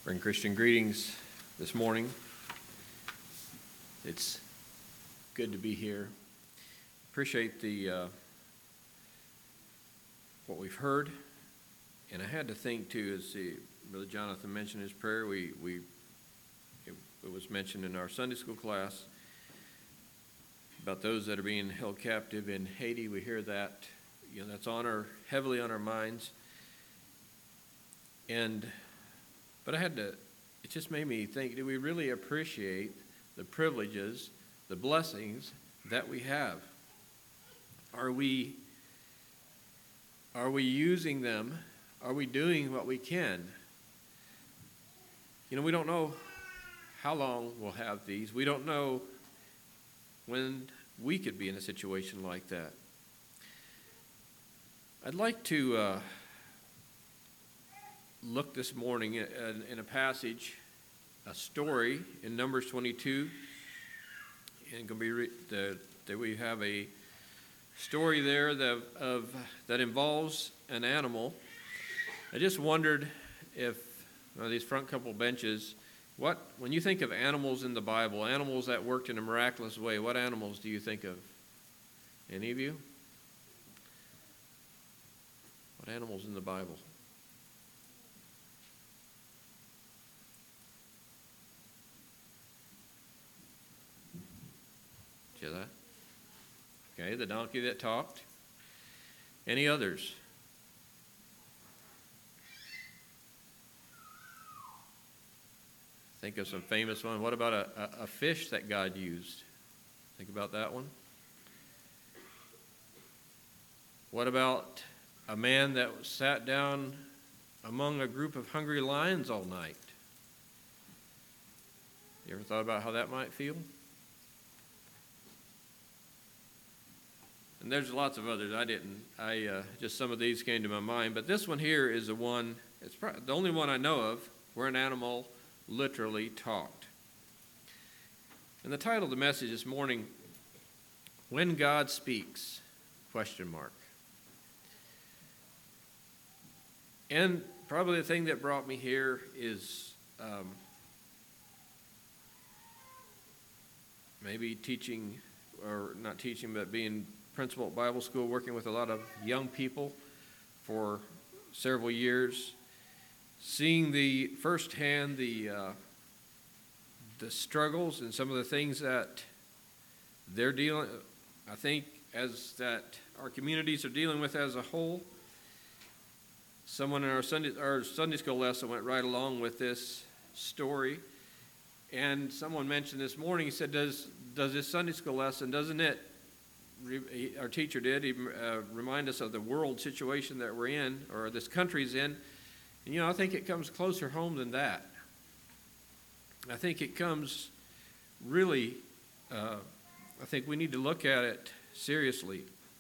Bring Christian greetings this morning. It's good to be here. Appreciate what we've heard, and I had to think too, as Brother Jonathan mentioned his prayer. It was mentioned in our Sunday school class about those that are being held captive in Haiti. We hear that, that's heavily on our minds, But it just made me think, do we really appreciate the privileges, the blessings that we have? Are we using them? Are we doing what we can? We don't know how long we'll have these. We don't know when we could be in a situation like that. I'd like to look this morning in a passage, a story in Numbers 22, and that we have a story there that involves an animal. I just wondered if these front couple benches, when you think of animals in the Bible, animals that worked in a miraculous way, what animals do you think of? Any of you? What animals in the Bible? Did you hear that? Okay, the donkey that talked. Any others? Think of some famous one. What about a fish that God used? Think about that one. What about a man that sat down among a group of hungry lions all night? You ever thought about how that might feel? And there's lots of others. Just some of these came to my mind. But this one here is the one, it's probably the only one I know of where an animal literally talked. And the title of the message this morning, When God Speaks, ? And probably the thing that brought me here is maybe teaching, or not teaching, but being principal at Bible school, working with a lot of young people for several years, seeing firsthand the struggles and some of the things that they're dealing, I think, as that our communities are dealing with as a whole. Someone in our Sunday school lesson went right along with this story, and someone mentioned this morning, he said, does this Sunday school lesson, doesn't it, our teacher did, remind us of the world situation that we're in, or this country's in. And I think it comes closer home than that. I think it comes really, I think we need to look at it seriously.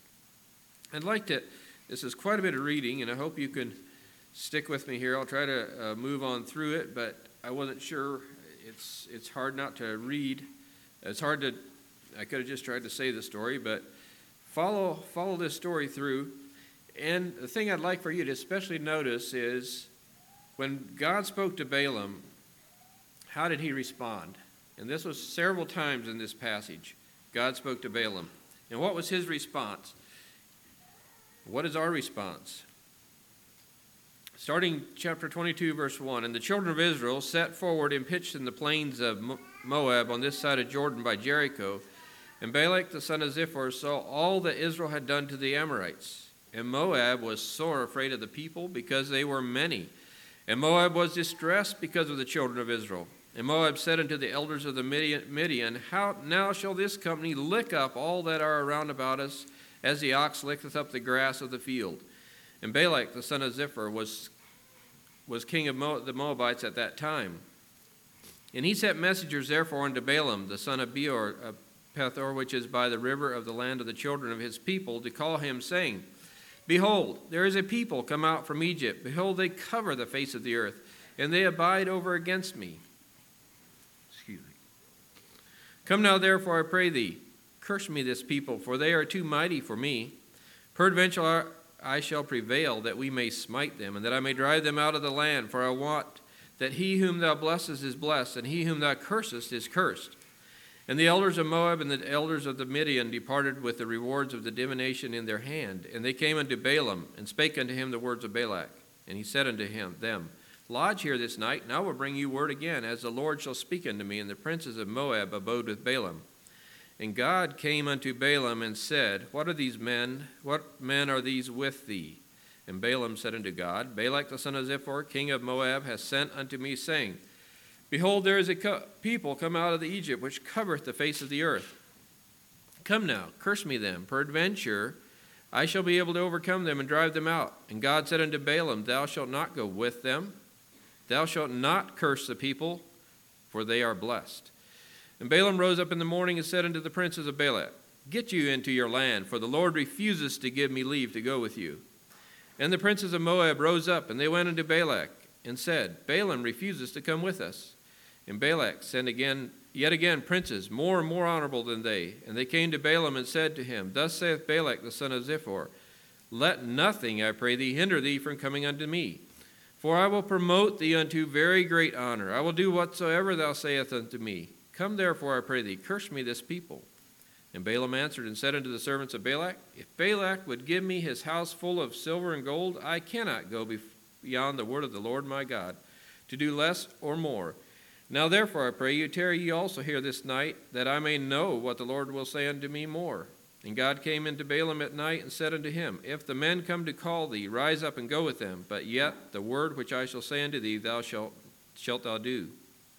This is quite a bit of reading, and I hope you can stick with me here. I'll try to move on through it, but I wasn't sure. It's hard not to read. I could have just tried to say the story, but follow this story through. And the thing I'd like for you to especially notice is when God spoke to Balaam, how did he respond? And this was several times in this passage. God spoke to Balaam. And what was his response? What is our response? Starting chapter 22, verse 1, And the children of Israel set forward and pitched in the plains of Moab on this side of Jordan by Jericho. And Balak the son of Ziphor saw all that Israel had done to the Amorites. And Moab was sore afraid of the people because they were many. And Moab was distressed because of the children of Israel. And Moab said unto the elders of the Midian, How now shall this company lick up all that are around about us, as the ox licketh up the grass of the field? And Balak the son of Ziphor was king of the Moabites at that time. And he sent messengers therefore unto Balaam the son of Beor, Pethor, which is by the river of the land of the children of his people, to call him, saying, Behold, there is a people come out from Egypt. Behold, they cover the face of the earth, and they abide over against me. Come now, therefore, I pray thee, curse me this people, for they are too mighty for me. Peradventure I shall prevail, that we may smite them, and that I may drive them out of the land. For I wot that he whom thou blessest is blessed, and he whom thou cursest is cursed. And the elders of Moab and the elders of the Midian departed with the rewards of the divination in their hand. And they came unto Balaam, and spake unto him the words of Balak. And he said unto them, Lodge here this night, and I will bring you word again, as the Lord shall speak unto me. And the princes of Moab abode with Balaam. And God came unto Balaam and said, What are these men? What men are these with thee? And Balaam said unto God, Balak the son of Zippor, king of Moab, hath sent unto me, saying, Behold, there is a people come out of Egypt, which covereth the face of the earth. Come now, curse me them. Peradventure I shall be able to overcome them and drive them out. And God said unto Balaam, Thou shalt not go with them. Thou shalt not curse the people, for they are blessed. And Balaam rose up in the morning and said unto the princes of Balak, Get you into your land, for the Lord refuses to give me leave to go with you. And the princes of Moab rose up, and they went unto Balak, and said, Balaam refuses to come with us. And Balak sent yet again princes, more and more honorable than they. And they came to Balaam and said to him, Thus saith Balak the son of Zippor, Let nothing, I pray thee, hinder thee from coming unto me. For I will promote thee unto very great honor. I will do whatsoever thou sayest unto me. Come therefore, I pray thee, curse me this people. And Balaam answered and said unto the servants of Balak, If Balak would give me his house full of silver and gold, I cannot go beyond the word of the Lord my God, to do less or more. Now therefore, I pray you, tarry ye also here this night, that I may know what the Lord will say unto me more. And God came into Balaam at night and said unto him, If the men come to call thee, rise up and go with them. But yet the word which I shall say unto thee, shalt thou do.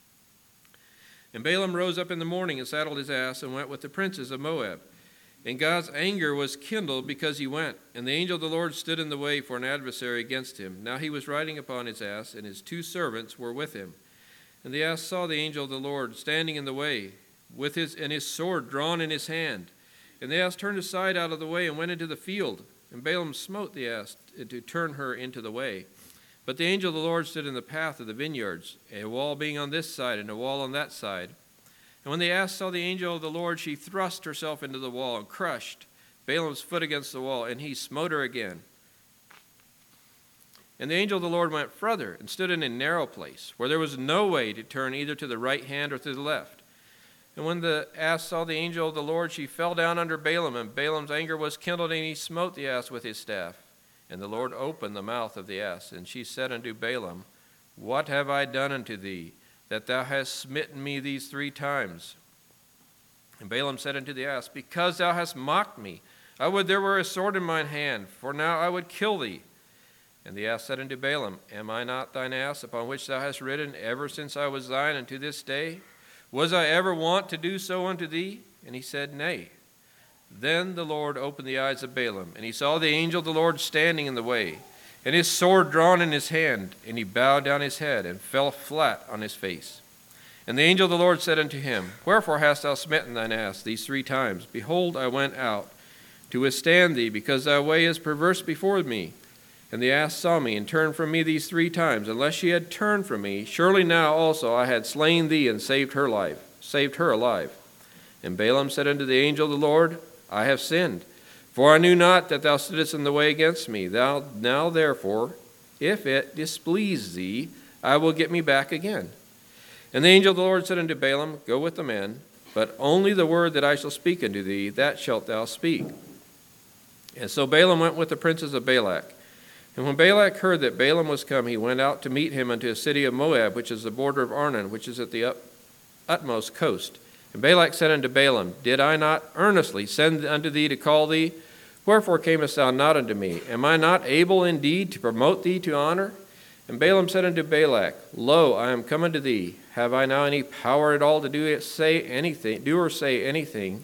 And Balaam rose up in the morning and saddled his ass and went with the princes of Moab. And God's anger was kindled because he went. And the angel of the Lord stood in the way for an adversary against him. Now he was riding upon his ass, and his 2 servants were with him. And the ass saw the angel of the Lord standing in the way, with his sword drawn in his hand. And the ass turned aside out of the way and went into the field. And Balaam smote the ass to turn her into the way. But the angel of the Lord stood in the path of the vineyards, a wall being on this side and a wall on that side. And when the ass saw the angel of the Lord, she thrust herself into the wall and crushed Balaam's foot against the wall, and he smote her again. And the angel of the Lord went further and stood in a narrow place, where there was no way to turn either to the right hand or to the left. And when the ass saw the angel of the Lord, she fell down under Balaam, and Balaam's anger was kindled, and he smote the ass with his staff. And the Lord opened the mouth of the ass, and she said unto Balaam, What have I done unto thee, that thou hast smitten me these 3 times? And Balaam said unto the ass, Because thou hast mocked me, I would there were a sword in mine hand, for now I would kill thee. And the ass said unto Balaam, Am I not thine ass, upon which thou hast ridden ever since I was thine unto this day? Was I ever wont to do so unto thee? And he said, Nay. Then the Lord opened the eyes of Balaam, and he saw the angel of the Lord standing in the way, and his sword drawn in his hand, and he bowed down his head, and fell flat on his face. And the angel of the Lord said unto him, Wherefore hast thou smitten thine ass these 3 times? Behold, I went out to withstand thee, because thy way is perverse before me. And the ass saw me, and turned from me these 3 times. Unless she had turned from me, surely now also I had slain thee, and saved her alive. And Balaam said unto the angel of the Lord, I have sinned, for I knew not that thou stoodest in the way against me. Now therefore, if it displease thee, I will get me back again. And the angel of the Lord said unto Balaam, Go with the men, but only the word that I shall speak unto thee, that shalt thou speak. And so Balaam went with the princes of Balak. And when Balak heard that Balaam was come, he went out to meet him unto a city of Moab, which is the border of Arnon, which is at the utmost coast. And Balak said unto Balaam, Did I not earnestly send unto thee to call thee? Wherefore camest thou not unto me? Am I not able indeed to promote thee to honor? And Balaam said unto Balak, Lo, I am come unto thee. Have I now any power at all to do or say anything?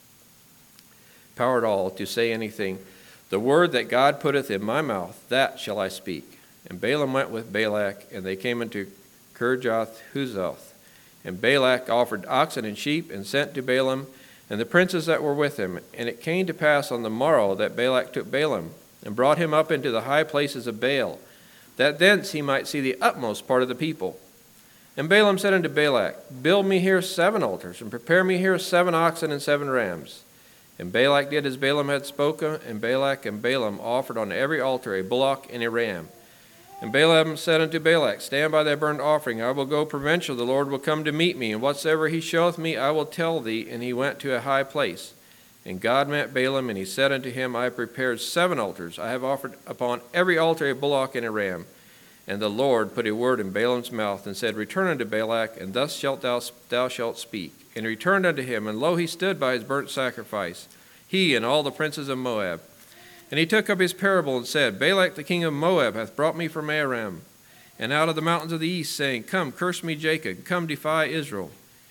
Power at all to say anything? The word that God putteth in my mouth, that shall I speak. And Balaam went with Balak, and they came into Kirjath-Huzoth. And Balak offered oxen and sheep, and sent to Balaam and the princes that were with him. And it came to pass on the morrow that Balak took Balaam, and brought him up into the high places of Baal, that thence he might see the utmost part of the people. And Balaam said unto Balak, Build me here 7 altars, and prepare me here 7 oxen and 7 rams. And Balak did as Balaam had spoken, and Balak and Balaam offered on every altar a bullock and a ram. And Balaam said unto Balak, Stand by thy burnt offering. I will go provincial. The Lord will come to meet me, and whatsoever he showeth me, I will tell thee. And he went to a high place. And God met Balaam, and he said unto him, I have prepared 7 altars. I have offered upon every altar a bullock and a ram. And the Lord put a word in Balaam's mouth, and said, Return unto Balak, and thus thou shalt speak. And he returned unto him, and lo, he stood by his burnt sacrifice, he and all the princes of Moab. And he took up his parable and said, Balak the king of Moab hath brought me from Aram, and out of the mountains of the east, saying, Come, curse me, Jacob, come, defy Israel.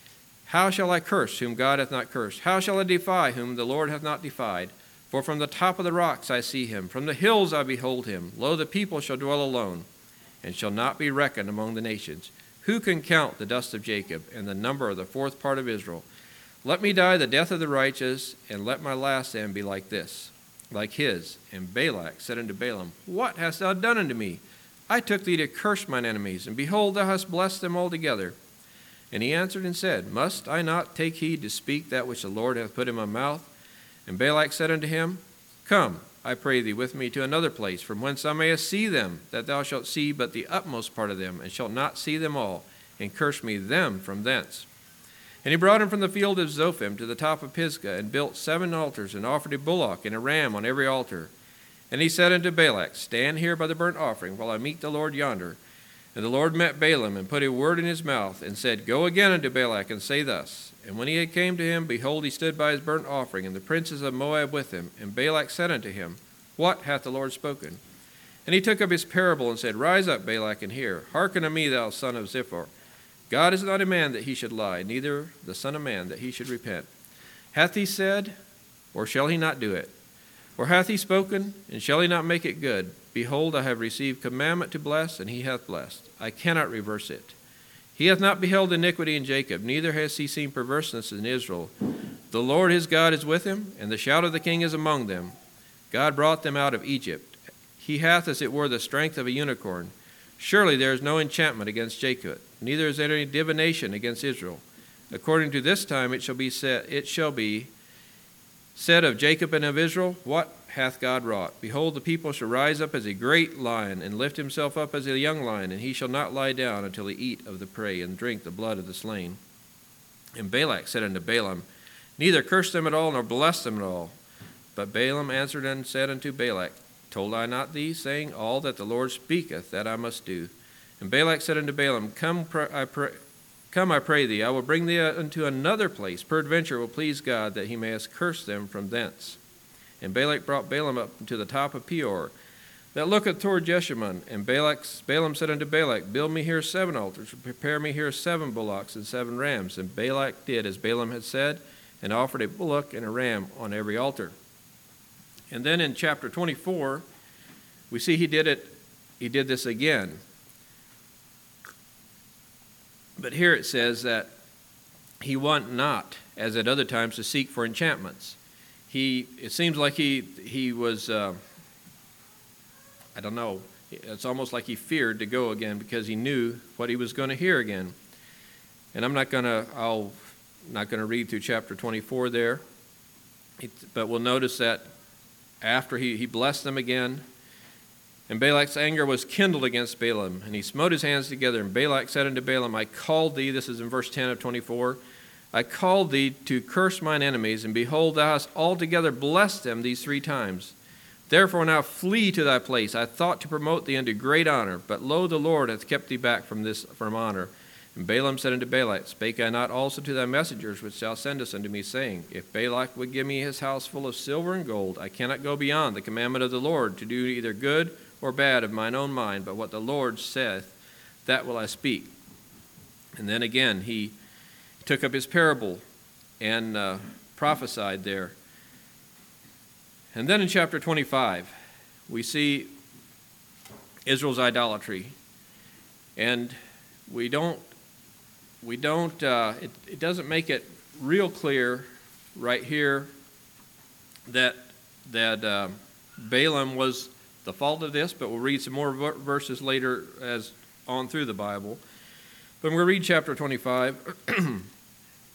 How shall I curse whom God hath not cursed? How shall I defy whom the Lord hath not defied? For from the top of the rocks I see him, from the hills I behold him. Lo, the people shall dwell alone, and shall not be reckoned among the nations. Who can count the dust of Jacob, and the number of the 4th part of Israel? Let me die the death of the righteous, and let my last end be like this, like his. And Balak said unto Balaam, What hast thou done unto me? I took thee to curse mine enemies, and behold, thou hast blessed them altogether. And he answered and said, Must I not take heed to speak that which the Lord hath put in my mouth? And Balak said unto him, Come, I pray thee, with me to another place, from whence thou mayest see them, that thou shalt see but the utmost part of them, and shalt not see them all, and curse me them from thence. And he brought him from the field of Zophim to the top of Pisgah, and built 7 altars, and offered a bullock and a ram on every altar. And he said unto Balak, Stand here by the burnt offering, while I meet the Lord yonder. And the Lord met Balaam, and put a word in his mouth, and said, Go again unto Balak, and say thus. And when he had came to him, behold, he stood by his burnt offering, and the princes of Moab with him. And Balak said unto him, What hath the Lord spoken? And he took up his parable, and said, Rise up, Balak, and hear. Hearken unto me, thou son of Ziphor. God is not a man that he should lie, neither the son of man that he should repent. Hath he said, or shall he not do it? Or hath he spoken, and shall he not make it good? Behold, I have received commandment to bless, and he hath blessed. I cannot reverse it. He hath not beheld iniquity in Jacob, neither has he seen perverseness in Israel. The Lord his God is with him, and the shout of the king is among them. God brought them out of Egypt. He hath, as it were, the strength of a unicorn. Surely there is no enchantment against Jacob, neither is there any divination against Israel. According to this time it shall be said of Jacob and of Israel, What hath God wrought? Behold, the people shall rise up as a great lion, and lift himself up as a young lion, and he shall not lie down until he eat of the prey, and drink the blood of the slain. And Balak said unto Balaam, Neither curse them at all, nor bless them at all. But Balaam answered and said unto Balak, Told I not thee, saying, All that the Lord speaketh, that I must do? And Balak said unto Balaam, Come, I pray thee, I will bring thee unto another place. Peradventure will please God, that he mayest curse them from thence. And Balak brought Balaam up to the top of Peor, that looketh toward Jeshimon. And Balaam said unto Balak, Build me here 7 altars, prepare me here 7 bullocks and 7 rams. And Balak did as Balaam had said, and offered a bullock and a ram on every altar. And then in chapter 24, we see he did this again. But here it says that he went not, as at other times, to seek for enchantments. It seems like he was, I don't know, it's almost like he feared to go again because he knew what he was going to hear again. And I'm not going to read through chapter 24 there, but we'll notice that after he blessed them again, and Balak's anger was kindled against Balaam, and he smote his hands together. And Balak said unto Balaam, I called thee, this is in verse 10 of 24, I called thee to curse mine enemies, and behold, thou hast altogether blessed them these 3 times. Therefore now flee to thy place. I thought to promote thee unto great honor, but lo, the Lord hath kept thee back from honor. And Balaam said unto Balak, Spake I not also to thy messengers which thou sendest unto me, saying, If Balak would give me his house full of silver and gold, I cannot go beyond the commandment of the Lord to do either good or bad of mine own mind, but what the Lord saith, that will I speak. And then again he took up his parable and prophesied there. And then in chapter 25, we see Israel's idolatry. And it doesn't make it real clear right here that Balaam was the fault of this, but we'll read some more verses later as on through the Bible. But we'll read chapter 25.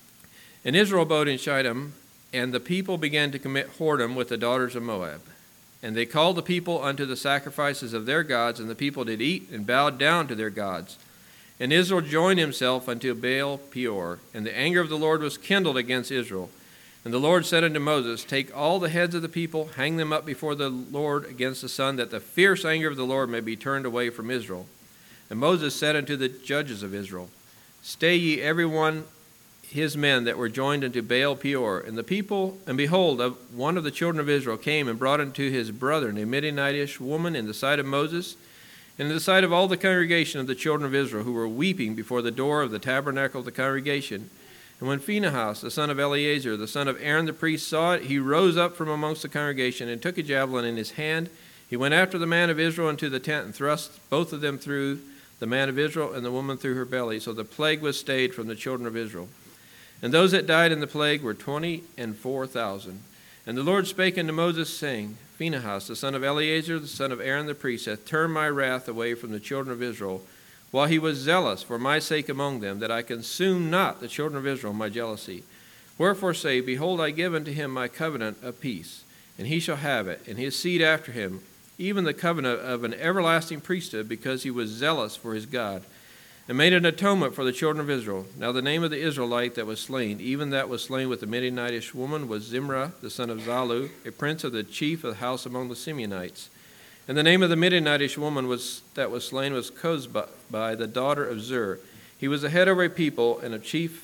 And Israel abode in Shittim, and the people began to commit whoredom with the daughters of Moab. And they called the people unto the sacrifices of their gods, and the people did eat and bowed down to their gods. And Israel joined himself unto Baal Peor, and the anger of the Lord was kindled against Israel. And the Lord said unto Moses, Take all the heads of the people, hang them up before the Lord against the sun, that the fierce anger of the Lord may be turned away from Israel. And Moses said unto the judges of Israel, Stay ye every one his men that were joined unto Baal Peor. And the people, and behold, one of the children of Israel came and brought unto his brethren a Midianitish woman in the sight of Moses, and in the sight of all the congregation of the children of Israel, who were weeping before the door of the tabernacle of the congregation. And when Phinehas, the son of Eleazar, the son of Aaron the priest, saw it, he rose up from amongst the congregation and took a javelin in his hand. He went after the man of Israel into the tent and thrust both of them through, the man of Israel and the woman through her belly. So the plague was stayed from the children of Israel. And those that died in the plague were 24,000. And the Lord spake unto Moses, saying, Phinehas, the son of Eleazar, the son of Aaron the priest, hath turned my wrath away from the children of Israel, while he was zealous for my sake among them, that I consume not the children of Israel my jealousy. Wherefore say, Behold, I give unto him my covenant of peace, and he shall have it, and his seed after him, even the covenant of an everlasting priesthood, because he was zealous for his God, and made an atonement for the children of Israel. Now the name of the Israelite that was slain, even that was slain with the Midianitish woman, was Zimri, the son of Zalu, a prince of the chief of the house among the Simeonites. And the name of the Midianitish woman that was slain was Cozbi, the daughter of Zur. He was the head over a people and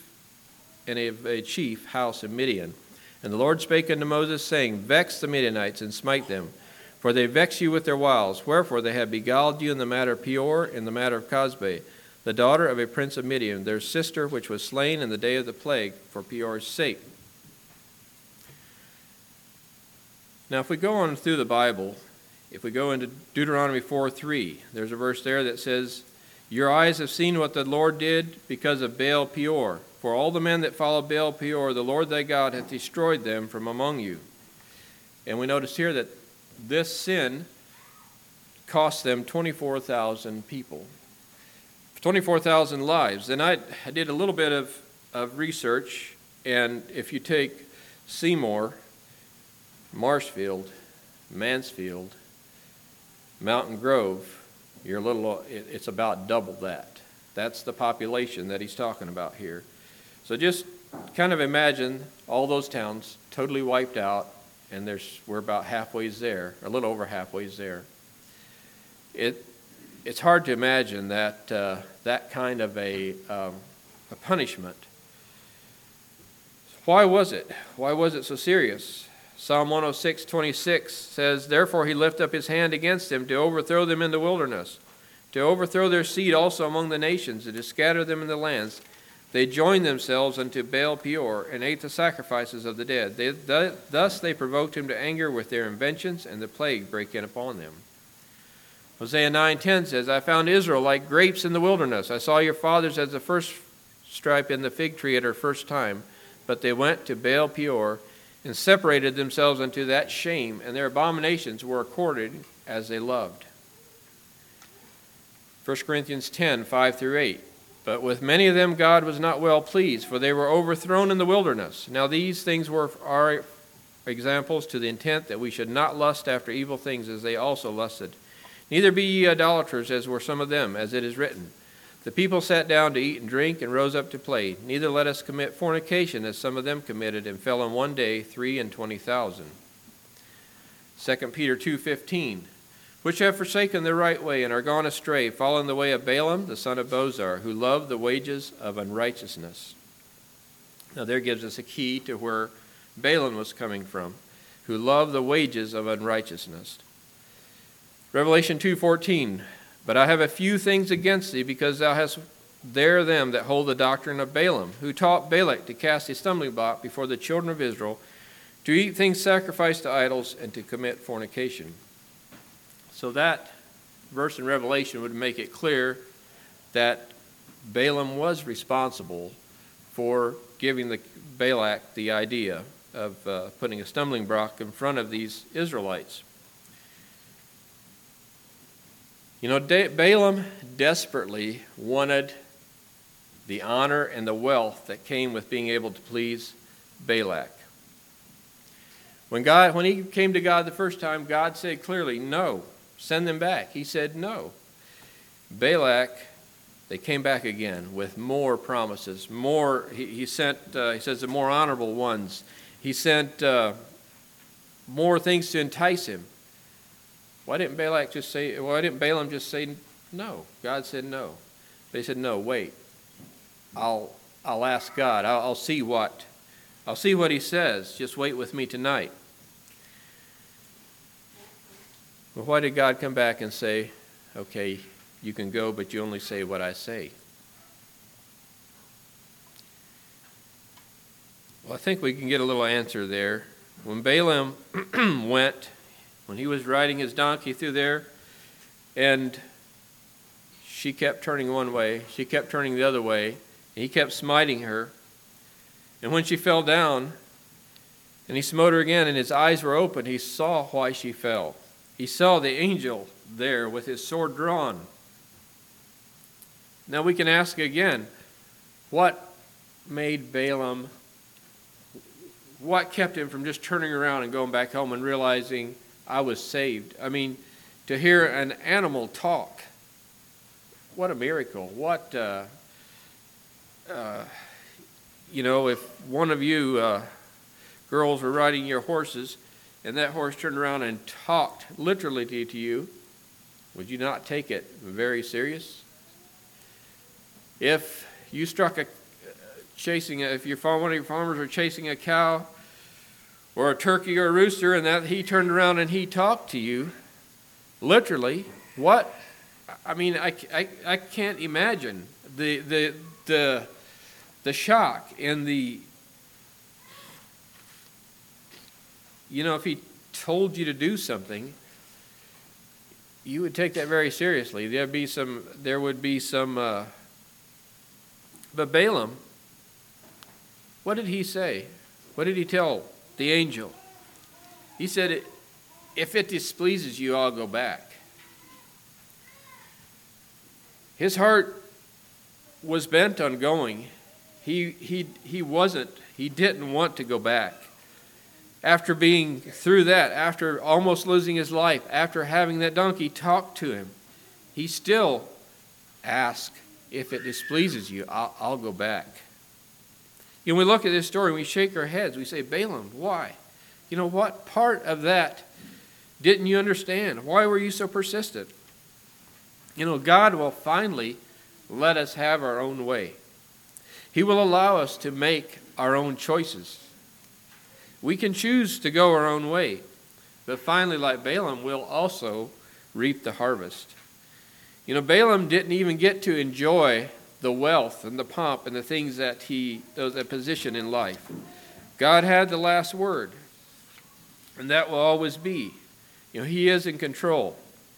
a chief house in Midian. And the Lord spake unto Moses, saying, Vex the Midianites and smite them, for they vex you with their wiles. Wherefore they have beguiled you in the matter of Peor, in the matter of Cozbi, the daughter of a prince of Midian, their sister, which was slain in the day of the plague for Peor's sake. Now, if we go on through the Bible, if we go into Deuteronomy 4:3, there's a verse there that says, Your eyes have seen what the Lord did because of Baal Peor. For all the men that follow Baal Peor, the Lord thy God hath destroyed them from among you. And we notice here that this sin cost them 24,000 people. 24,000 lives. And I did a little bit of research, and if you take Seymour, Marshfield, Mansfield, Mountain Grove, it's about double that. That's the population that he's talking about here. So just kind of imagine all those towns totally wiped out, and we're about halfway there, a little over halfway there. It's hard to imagine that that kind of a punishment. Why was it? Why was it so serious? Psalm 106:26 says, Therefore he lifted up his hand against them to overthrow them in the wilderness, to overthrow their seed also among the nations, and to scatter them in the lands. They joined themselves unto Baal Peor, and ate the sacrifices of the dead. Thus they provoked him to anger with their inventions, and the plague brake in upon them. Hosea 9:10 says, I found Israel like grapes in the wilderness. I saw your fathers as the first stripe in the fig tree at her first time. But they went to Baal Peor and separated themselves unto that shame, and their abominations were accorded as they loved. 1 Corinthians 10:5-8. But with many of them God was not well pleased, for they were overthrown in the wilderness. Now these things were our examples, to the intent that we should not lust after evil things as they also lusted. Neither be ye idolaters, as were some of them, as it is written. The people sat down to eat and drink, and rose up to play. Neither let us commit fornication, as some of them committed, and fell in one day 23,000. 2 Peter 2:15. Which have forsaken the right way, and are gone astray, following the way of Balaam, the son of Bozar, who loved the wages of unrighteousness. Now there gives us a key to where Balaam was coming from, who loved the wages of unrighteousness. Revelation 2:14. But I have a few things against thee, because thou hast there them that hold the doctrine of Balaam, who taught Balak to cast a stumbling block before the children of Israel, to eat things sacrificed to idols, and to commit fornication. So that verse in Revelation would make it clear that Balaam was responsible for giving Balak the idea of putting a stumbling block in front of these Israelites. You know, Balaam desperately wanted the honor and the wealth that came with being able to please Balak. When he came to God the first time, God said clearly, no, send them back. He said no. Balak, they came back again with more promises. More, he sent, he says, the more honorable ones. He sent more things to entice him. Why didn't Balaam just say no? God said no. But he said, no, wait. I'll ask God. I'll see what he says. Just wait with me tonight. Well, why did God come back and say, okay, you can go, but you only say what I say? Well, I think we can get a little answer there. When Balaam went, when he was riding his donkey through there, and she kept turning one way, she kept turning the other way, and he kept smiting her. And when she fell down, and he smote her again, and his eyes were open, he saw why she fell. He saw the angel there with his sword drawn. Now we can ask again, what made Balaam, what kept him from just turning around and going back home and realizing I was saved? I mean, to hear an animal talk, what a miracle. What, if one of you girls were riding your horses and that horse turned around and talked literally to you, would you not take it very serious? If you struck one of your farmers were chasing a cow or a turkey or a rooster, and that he turned around and he talked to you, literally, what? I mean, I can't imagine the shock and if he told you to do something, you would take that very seriously. There would be some. But Balaam, what did he say? What did he tell the angel? He said, if it displeases you, I'll go back. His heart was bent on going. He didn't want to go back. After being through that, after almost losing his life, after having that donkey talk to him, he still asked, if it displeases you, I'll go back. When we look at this story, we shake our heads. We say, Balaam, why? What part of that didn't you understand? Why were you so persistent? God will finally let us have our own way. He will allow us to make our own choices. We can choose to go our own way, but finally, like Balaam, we'll also reap the harvest. Balaam didn't even get to enjoy the wealth and the pomp and the things that that position in life. God had the last word, and that will always be. He is in control.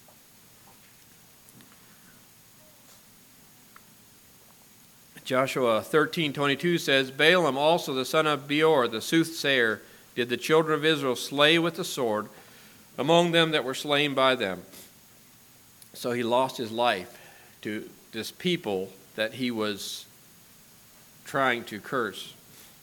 Joshua 13:22 says, Balaam also the son of Beor, the soothsayer, did the children of Israel slay with the sword among them that were slain by them. So he lost his life to this people that he was trying to curse.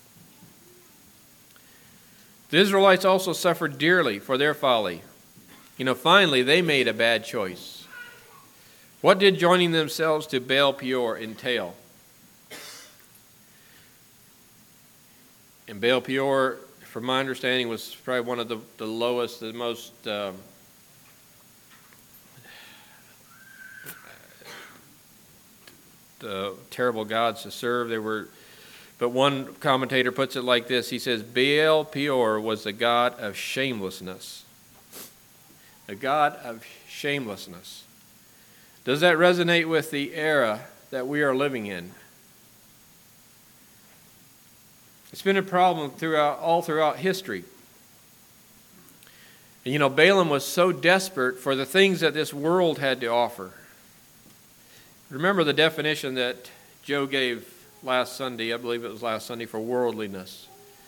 The Israelites also suffered dearly for their folly. Finally, they made a bad choice. What did joining themselves to Baal Peor entail? And Baal Peor, from my understanding, was probably one of the lowest, the most terrible gods to serve. But one commentator puts it like this. He says, Baal Peor was the god of shamelessness. A god of shamelessness. Does that resonate with the era that we are living in? It's been a problem all throughout history. And Balaam was so desperate for the things that this world had to offer. Remember the definition that Joe gave last Sunday, I believe it was last Sunday, for worldliness.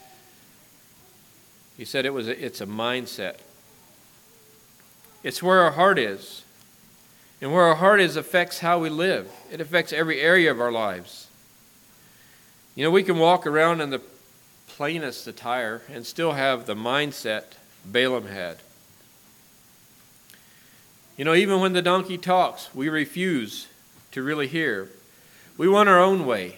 He said it's a mindset. It's where our heart is. And where our heart is affects how we live. It affects every area of our lives. We can walk around in the plainest attire and still have the mindset Balaam had. You know, even when the donkey talks, we refuse to really hear. We want our own way.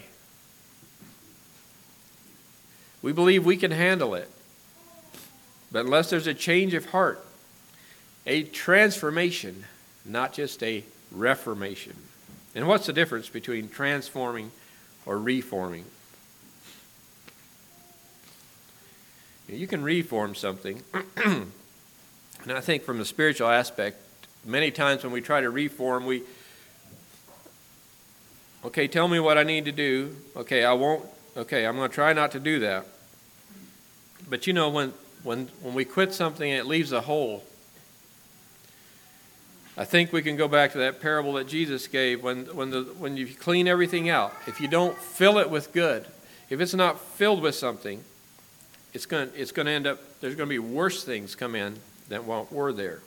We believe we can handle it. But unless there's a change of heart, a transformation, not just a reformation. And what's the difference between transforming or reforming? You can reform something. And I think from the spiritual aspect, many times when we try to reform, okay, tell me what I need to do. Okay, I won't. Okay, I'm going to try not to do that. But you know, when we quit something and it leaves a hole, I think we can go back to that parable that Jesus gave when you clean everything out. If you don't fill it with good, if it's not filled with something, it's going to end up, there's going to be worse things come in than what were there.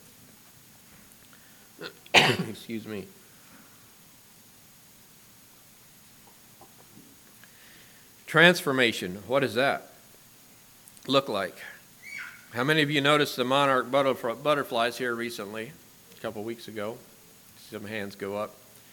Excuse me. Transformation, what does that look like? How many of you noticed the monarch butterflies here recently, a couple weeks ago? Some hands go up.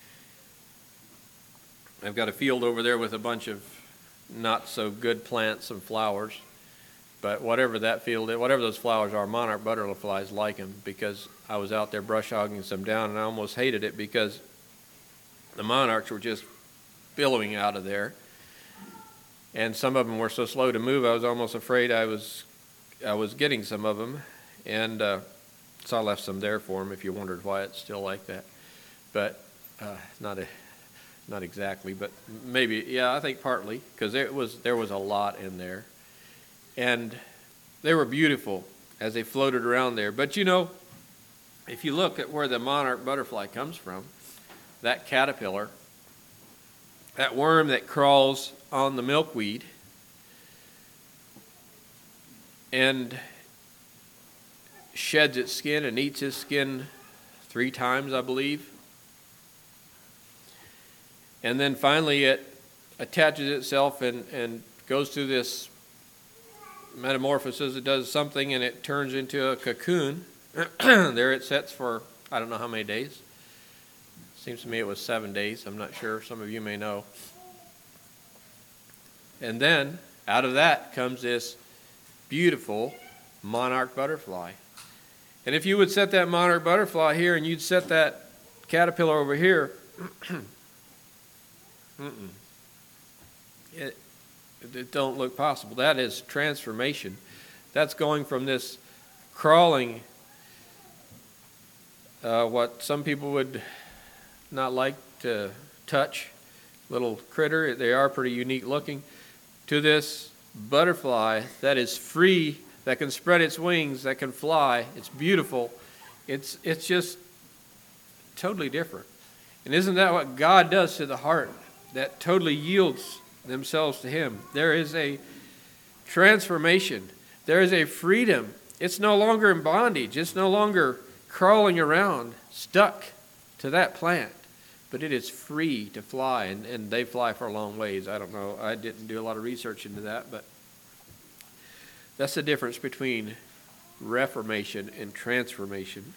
I've got a field over there with a bunch of not so good plants and flowers. But whatever that field is, whatever those flowers are, monarch butterflies like them, because I was out there brush hogging some down and I almost hated it because the monarchs were just billowing out of there. And some of them were so slow to move, I was almost afraid I was getting some of them. And so I left some there for them if you wondered why it's still like that. But not exactly, but maybe, yeah, I think partly, because there was a lot in there. And they were beautiful as they floated around there. But you know, if you look at where the monarch butterfly comes from, that caterpillar, that worm that crawls on the milkweed and sheds its skin and eats its skin 3 times, I believe. And then finally it attaches itself and goes through this metamorphosis. It does something and it turns into a cocoon. There it sits for I don't know how many days. Seems to me it was 7 days. I'm not sure. Some of you may know. And then out of that comes this beautiful monarch butterfly. And if you would set that monarch butterfly here and you'd set that caterpillar over here, it don't look possible. That is transformation. That's going from this crawling, what some people would not like to touch, little critter, they are pretty unique looking, to this butterfly that is free, that can spread its wings, that can fly. It's beautiful. It's just totally different. And isn't that what God does to the heart that totally yields themselves to Him? There is a transformation. There is a freedom. It's no longer in bondage. It's no longer crawling around, stuck to that plant. But it is free to fly, and they fly for a long ways. I don't know. I didn't do a lot of research into that, but that's the difference between reformation and transformation.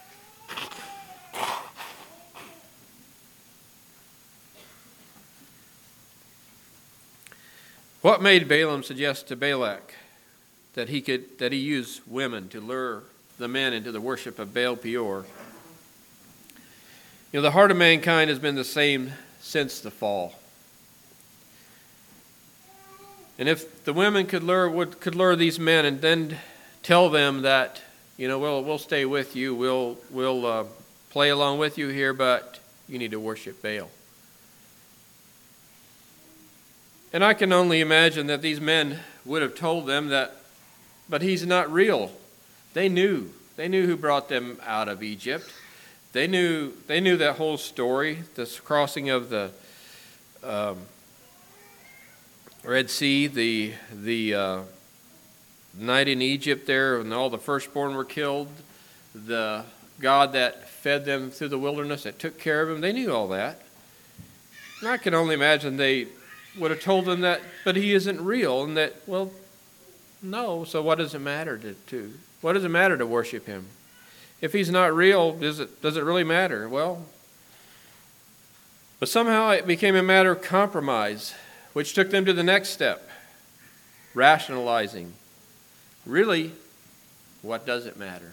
What made Balaam suggest to Balak that he use women to lure the men into the worship of Baal Peor? You know, the heart of mankind has been the same since the fall. And if the women could lure these men and then tell them that, you know, we'll stay with you, we'll play along with you here, but you need to worship Baal. And I can only imagine that these men would have told them that, but he's not real. They knew who brought them out of Egypt. They knew that whole story, this crossing of the Red Sea, the night in Egypt there, when all the firstborn were killed, the God that fed them through the wilderness, that took care of them. They knew all that. And I can only imagine they would have told them that, but he isn't real, and that, well, No, so what does it matter what does it matter to worship him? If he's not real, does it really matter? Well, but somehow it became a matter of compromise, which took them to the next step, rationalizing. Really, what does it matter?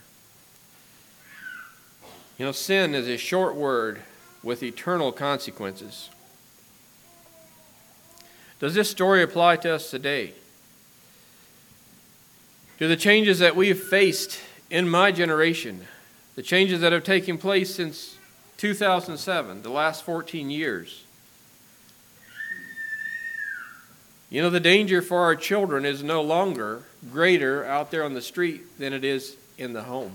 You know, sin is a short word with eternal consequences. Does this story apply to us today? Do the changes that we've faced in my generation, the changes that have taken place since 2007, the last 14 years, you know, the danger for our children is no longer greater out there on the street than it is in the home.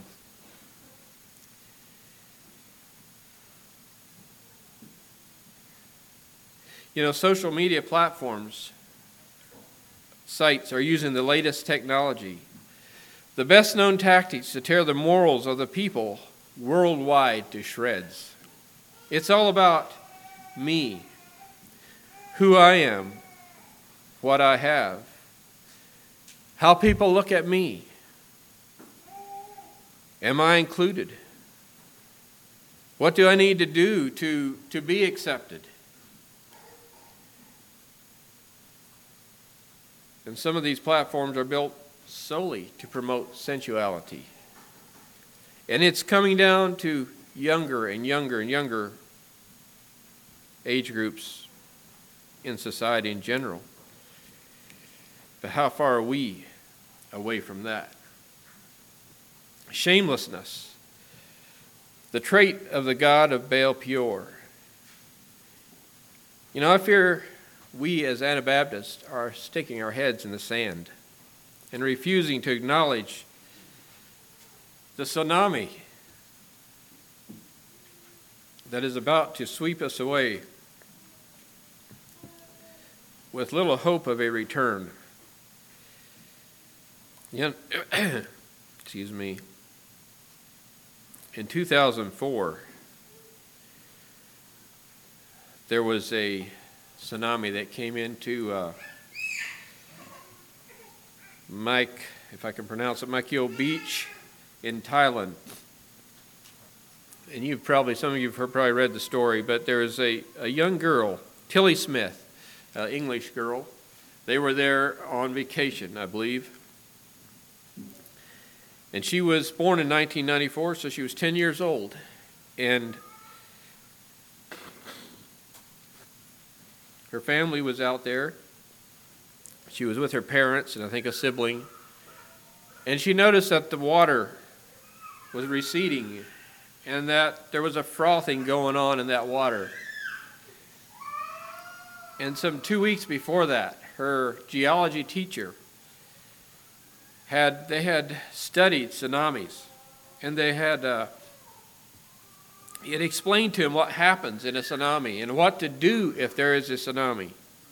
You know, social media platforms, sites are using the latest technology, the best known tactics to tear the morals of the people worldwide to shreds. It's all about me, who I am, what I have, how people look at me. Am I included? What do I need to do to be accepted? And some of these platforms are built solely to promote sensuality. And it's coming down to younger and younger and younger age groups in society in general. But how far are we away from that? Shamelessness, the trait of the god of Baal Peor. You know, I fear we as Anabaptists are sticking our heads in the sand and refusing to acknowledge the tsunami that is about to sweep us away with little hope of a return. Excuse me. In 2004, there was a tsunami that came into if I can pronounce it, Maikiao Beach in Thailand. And some of you have probably read the story, but there is a young girl, Tilly Smith, an English girl. They were there on vacation, I believe. And she was born in 1994, so she was 10 years old. And her family was out there. She was with her parents and I think a sibling. And she noticed that the water was receding and that there was a frothing going on in that water. And some 2 weeks before that, her geology teacher had studied tsunamis, and he had explained to him what happens in a tsunami and what to do if there is a tsunami.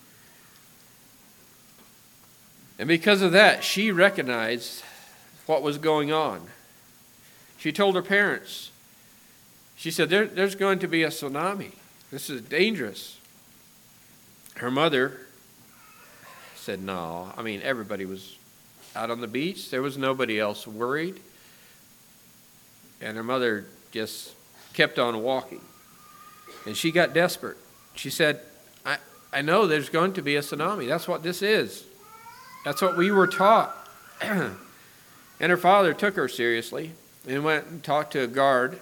And because of that, she recognized what was going on. She told her parents, she said, there's going to be a tsunami. This is dangerous. Her mother said, no. I mean, everybody was out on the beach. There was nobody else worried. And her mother just kept on walking. And she got desperate. She said, I know there's going to be a tsunami. That's what this is. That's what we were taught. And her father took her seriously and went and talked to a guard.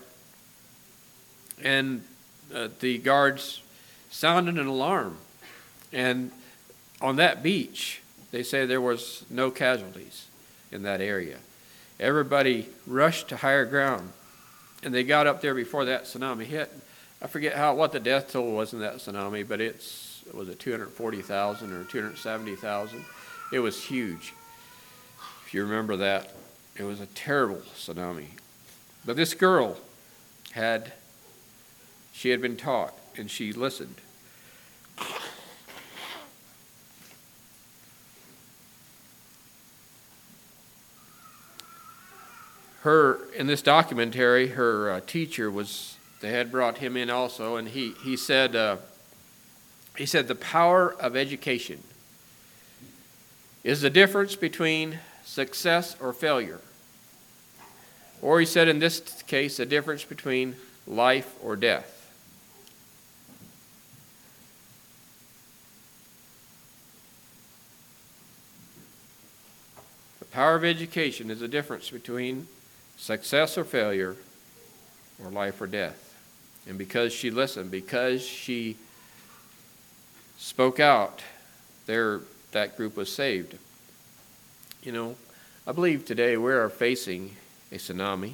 And the guards sounded an alarm. And on that beach, they say there was no casualties in that area. Everybody rushed to higher ground. And they got up there before that tsunami hit. I forget what the death toll was in that tsunami, but was it 240,000 or 270,000? It was huge. If you remember that, it was a terrible tsunami. But this girl had been taught, and she listened. In this documentary, her teacher they had brought him in also, and he said the power of education is the difference between success or failure. Or he said in this case, a difference between life or death. The power of education is a difference between success or failure or life or death. And because she listened, because she spoke out, that group was saved. You know, I believe today we are facing a tsunami.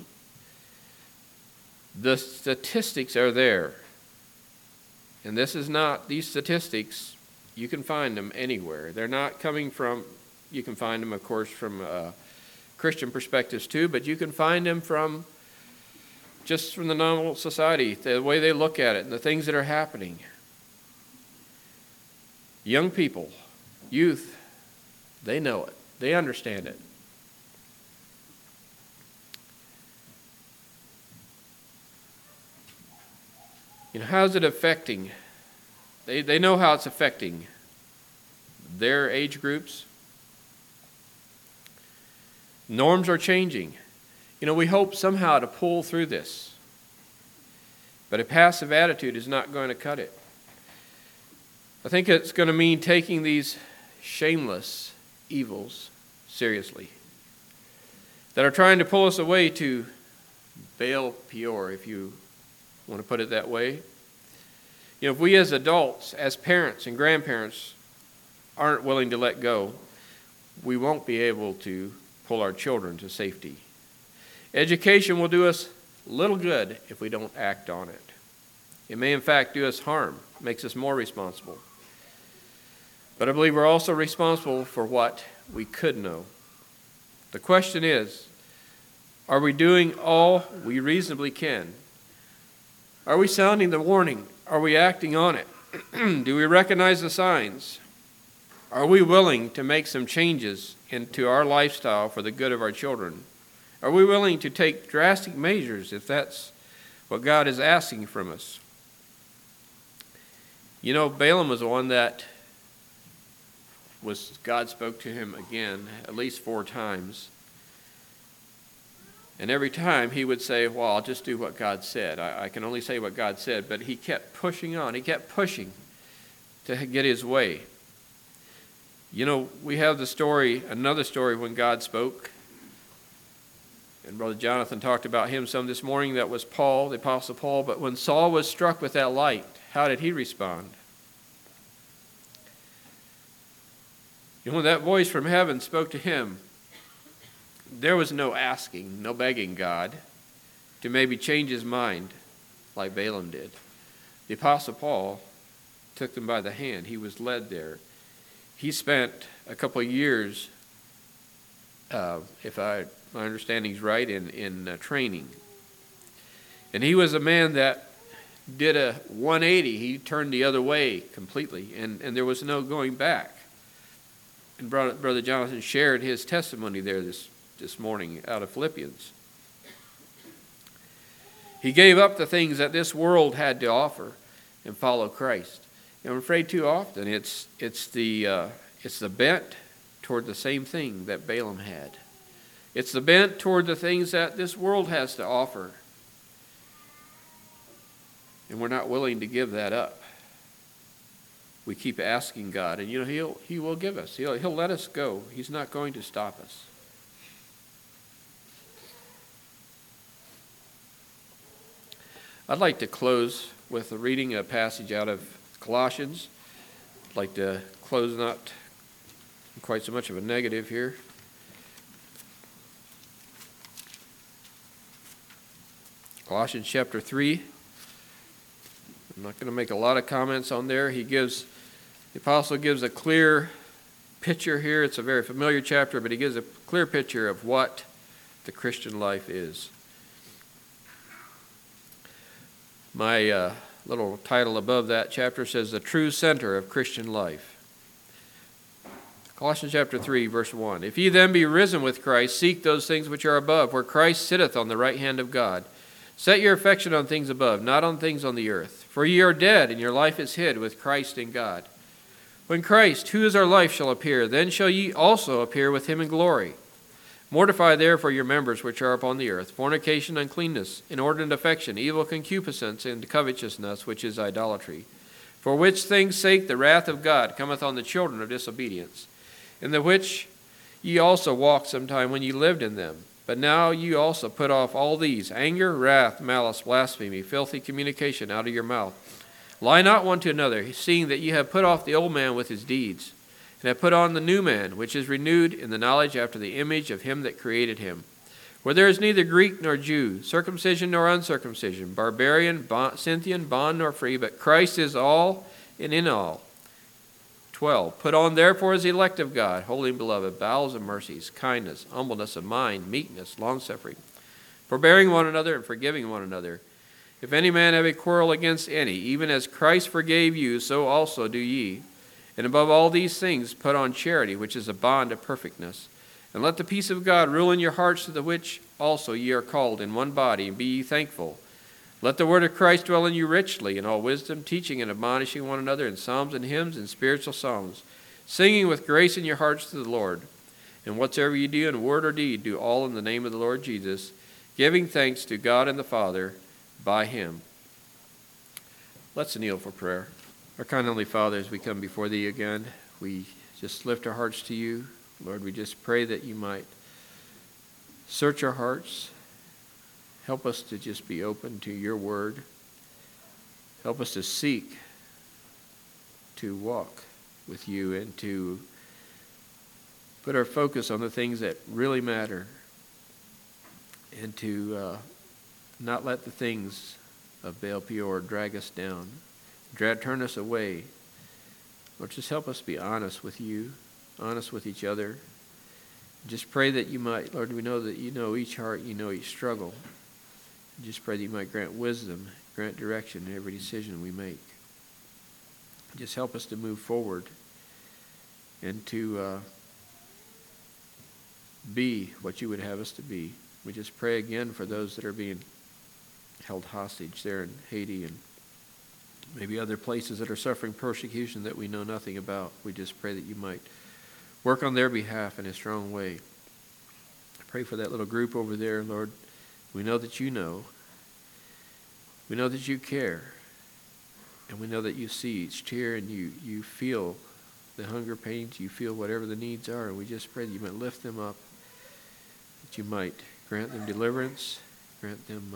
The statistics are there. And these statistics, you can find them anywhere. They're not coming from, you can find them, of course, from Christian perspectives too, but you can find them from the normal society, the way they look at it and the things that are happening. Young people, youth, they know it. They understand it. You know, how's it affecting? They know how it's affecting their age groups. Norms are changing. You know, we hope somehow to pull through this. But a passive attitude is not going to cut it. I think it's going to mean taking these shameless evils seriously that are trying to pull us away to Baal Peor, if you want to put it that way. You know, if we as adults, as parents and grandparents, aren't willing to let go, we won't be able to pull our children to safety. Education will do us little good if we don't act on it. It may in fact do us harm, makes us more responsible. But I believe we're also responsible for what we could know. The question is, are we doing all we reasonably can? Are we sounding the warning? Are we acting on it? Do we recognize the signs? Are we willing to make some changes into our lifestyle for the good of our children? Are we willing to take drastic measures if that's what God is asking from us? You know, Balaam was the one that God spoke to him again at least 4 times. And every time he would say, well, I'll just do what God said. I can only say what God said. But he kept pushing on. He kept pushing to get his way. You know, we have another story when God spoke. And Brother Jonathan talked about him some this morning. That was Paul, the Apostle Paul. But when Saul was struck with that light, how did he respond? You know, when that voice from heaven spoke to him, there was no asking, no begging God to maybe change his mind like Balaam did. The Apostle Paul took them by the hand. He was led there. He spent a couple of years, if my understanding is right, in training. And he was a man that did a 180. He turned the other way completely, and there was no going back. And Brother Jonathan shared his testimony there this morning out of Philippians. He gave up the things that this world had to offer and follow Christ. And I'm afraid too often it's the bent toward the same thing that Balaam had. It's the bent toward the things that this world has to offer. And we're not willing to give that up. We keep asking God, and you know, He will give us. He'll let us go. He's not going to stop us. I'd like to close with reading a passage out of Colossians. I'd like to close not quite so much of a negative here. Colossians chapter 3. I'm not going to make a lot of comments on there. The apostle gives a clear picture here. It's a very familiar chapter, but he gives a clear picture of what the Christian life is. My little title above that chapter says, The True Center of Christian Life. Colossians chapter 3, verse 1. If ye then be risen with Christ, seek those things which are above, where Christ sitteth on the right hand of God. Set your affection on things above, not on things on the earth. For ye are dead, and your life is hid with Christ in God. When Christ, who is our life, shall appear, then shall ye also appear with him in glory. Mortify therefore your members which are upon the earth, fornication, uncleanness, inordinate affection, evil concupiscence, and covetousness, which is idolatry. For which things' sake the wrath of God cometh on the children of disobedience, in the which ye also walked sometime when ye lived in them. But now ye also put off all these: anger, wrath, malice, blasphemy, filthy communication out of your mouth. Lie not one to another, seeing that ye have put off the old man with his deeds, and have put on the new man, which is renewed in the knowledge after the image of him that created him. Where there is neither Greek nor Jew, circumcision nor uncircumcision, barbarian, Scythian, bond nor free, but Christ is all and in all. 12. Put on therefore as the elect of God, holy and beloved, bowels of mercies, kindness, humbleness of mind, meekness, longsuffering, forbearing one another and forgiving one another. If any man have a quarrel against any, even as Christ forgave you, so also do ye. And above all these things put on charity, which is a bond of perfectness. And let the peace of God rule in your hearts, to the which also ye are called in one body, and be ye thankful. Let the word of Christ dwell in you richly, in all wisdom, teaching and admonishing one another in psalms and hymns and spiritual songs, singing with grace in your hearts to the Lord. And whatsoever ye do in word or deed, do all in the name of the Lord Jesus, giving thanks to God and the Father by him. Let's kneel for prayer. Our kind Heavenly Father, as we come before thee again, we just lift our hearts to you. Lord, we just pray that you might search our hearts. Help us to just be open to your word. Help us to seek to walk with you and to put our focus on the things that really matter, and to not let the things of Baal Peor drag us down, turn us away. Lord, just help us be honest with you, honest with each other. Just pray that you might, Lord, we know that you know each heart, you know each struggle. Just pray that you might grant wisdom, grant direction in every decision we make. Just help us to move forward and to be what you would have us to be. We just pray again for those that are being held hostage there in Haiti and maybe other places that are suffering persecution that we know nothing about. We just pray that you might work on their behalf in a strong way. I pray for that little group over there, Lord. We know that you know. We know that you care. And we know that you see each tear, and you feel the hunger pains. You feel whatever the needs are. And we just pray that you might lift them up, that you might grant them deliverance, grant them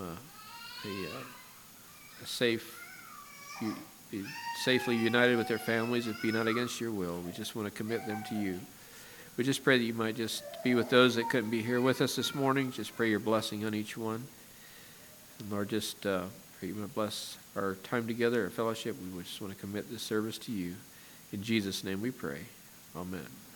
a safe, be safely united with their families, if be not against your will. We just want to commit them to you. We just pray that you might just be with those that couldn't be here with us this morning. Just pray your blessing on each one. And Lord, just pray you might bless our time together, our fellowship. We just want to commit this service to you. In Jesus' name we pray. Amen.